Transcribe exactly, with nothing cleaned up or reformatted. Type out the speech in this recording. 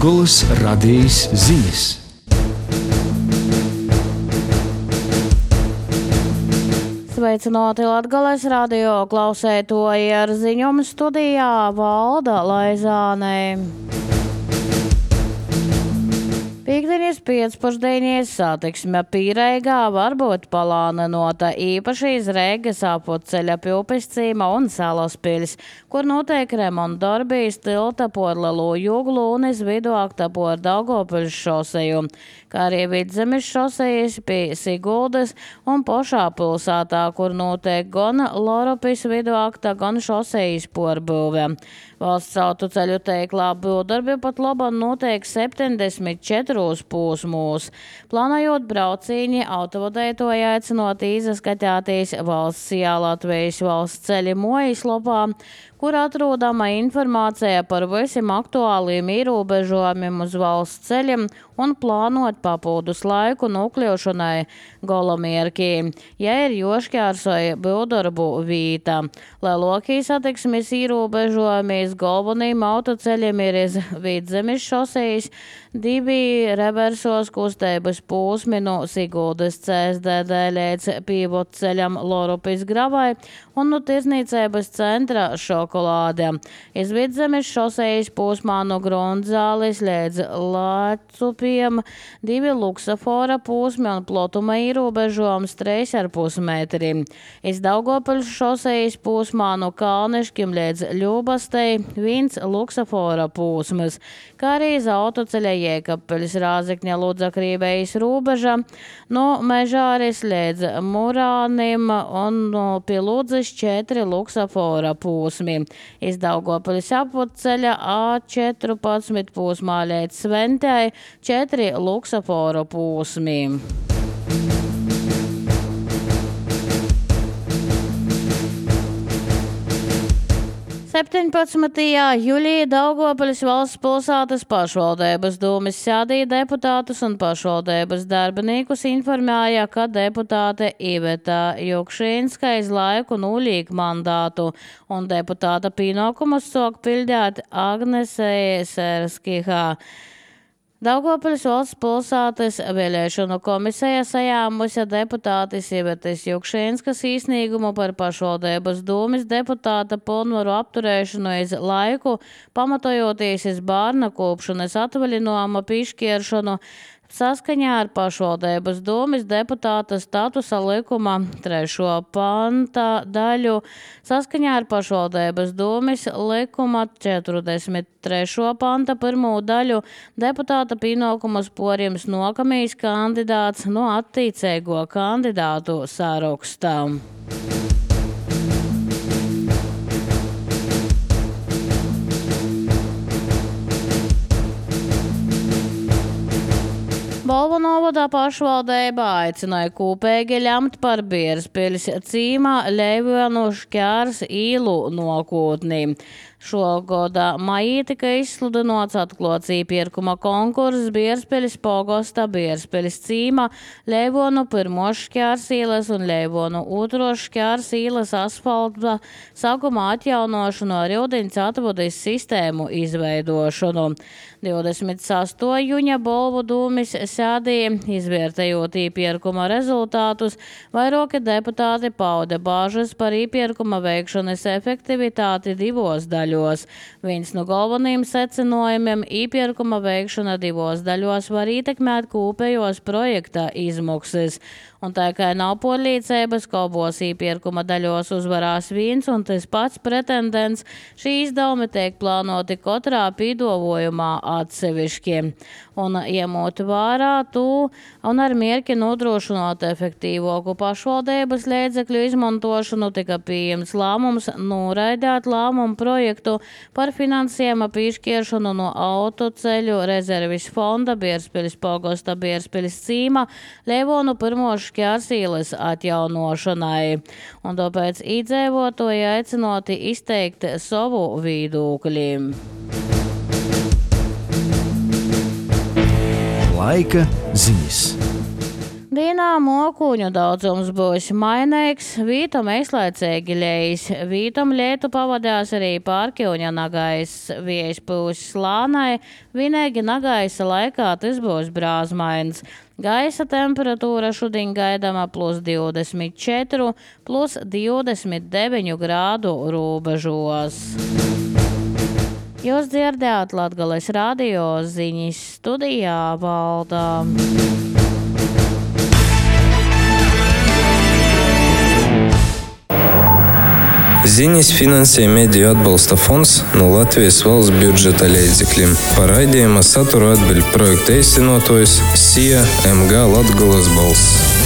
Latgoles radijas ziņas. Sveicināti Latgoles radio klausētoji, ar ziņojumu studijā Valda Laizāne. Pīkdiņas pēcpusdienās satiksme Pīreigā var būt palānota īpaši iz Reigas apceļa pie upes Cīma un Salaspils, kur notiek remonta darbības tilta por Lielo Jūglu un iz viduokta por Daugavpils šoseju, kā arī Vidzemes šosejas pie Siguldas un pošā pilsētā, kur notiek gan Loropis viduokta, gan šosejas porbūve. Valsts autoceļu teiklā būvdarbi pat labam notiek septiņdesmit četros posmos. Plānojot braucīņi, autovadētoji aicinot izskatēties valsts Latvijas valsts ceļi mājaslapā, kur atrodama informācija par visiem aktuāliem ierobežojumiem uz valsts ceļiem un plānot papildus laiku nokļūšanai galamērķī, ja ir jošķērsoja būvdarbu vīta. Lielākie satiksmes ierobežojumi uz galvenajiem autoceļiem ir iz Vidzemes šosejas, divi reversos kustības posmi no Siguldas C S D D līdz pīvotceļam Loropis gravai un no tirzniecības centra Šokolāde. Iz Vidzemes šosejas posmā no Grundzāles līdz Lācupiem divi luksafora posmi un plotuma ierobežojums trīs ar pus metri. Iz Daugavpils šosejas posmā no Kalniškim līdz Ļubastei viens luksafora posms, kā arī iz autoceļa Jēkabpils Rāzekņa Ludzakrīvejas robeža no Mežāres līdz Murānim un no pie Ludzes četri luksafora posmi. Iz Daugavpils apceļa A četrpadsmit posmā līdz Sventei četri luksafora posmi. septiņpadsmitajā jūlijā Daugavpils valsts pilsētas pašvaldības dūmis sēdīja deputātus un pašvaldības darbiniekus informēja, ka deputāte Iveta Jukšīnska iz laiku nulīg mandātu un deputāta pienākumus sāk pildīt Agnese Sērskihā. Daugavpils valsts pilsētas vēlēšanu komisija sajāmusi deputātes Ivetas Jukšīnskas īsnīgumu par pašvaldības dūmis deputāta pilnvaru apturēšanu iz laiku, pamatojoties iz bērna kopšanas atvaļinājuma piešķiršanu saskaņā ar pašvaldības dūmis deputāta statusa likuma trešo panta daļu, saskaņā ar pašvaldības dūmis likuma četrdesmit trešo panta pirmo daļu deputāta pienākumus porjams nokamīs kandidāts no attīcēgo kandidātu sarakstā. Bolva novadā pašvaldība aicināja kopīgi ļemt par Bierspils Cīmā Leivonu šķērs īlu nokūtni. Šogada maijā tika izsludināts atklāts iepirkuma konkurss Bierspils pogosta Bierspils Cīma Leivonu pirmos šķērs ielas un Leivonu otros šķērs ielas asfalta sākuma atjaunošanu ar ūdens atvodes sistēmu izveidošanu. divdesmit sastā jūņa Bolvu dūmis sēdīja, izvērtējot iepirkuma rezultātus, vairāki deputāti pauda bāžas par iepirkuma veikšanas efektivitāti divos daļos. Viens no galvenajiem secinājumiem iepirkuma veikšana divos daļos var ietekmēt kopējos projekta izmaksas. Un tā kā nav pārliecības, ka abos iepirkuma daļos uzvarās viens un tas pats pretendents, šī izdevumi tiek plānoti katrā piedāvājumā atsevišķi. Un ņemot vērā to un ar mērķi nodrošināt efektīvāku pašvaldības līdzekļu izmantošanu, tika pieņemts lēmums noraidīt lēmumu projektu par finansējuma piešķiršanu no autoceļu rezervis fonda Bierspils pogosta Bierspils Cīma Leivonu pirmos šķērs ielas atjaunošanai. Un tāpēc iedzīvotāji aicinoti izteikt savu viedokli. Laika ziņas. Dienā mokuņu daudzums būs mainīgs, vītam izlaicīgi ļeis, vītam lietu pavadās arī pārkļuņa nagais, viejas pūs slānai, vinēgi nagaisa laikā tas būs brāzmains. Gaisa temperatūra šodien gaidama plus divdesmit četri, plus divdesmit deviņi grādu robežos. Jūs dzirdējāt Latgales radio ziņas, studijā Valda. Ziņas finansē Mediju atbalsta fonds no Latvijas valsts budžeta līdzekļiem. Par raidījuma saturu atbild projekta īstenotājs S I A M G Latgales balss.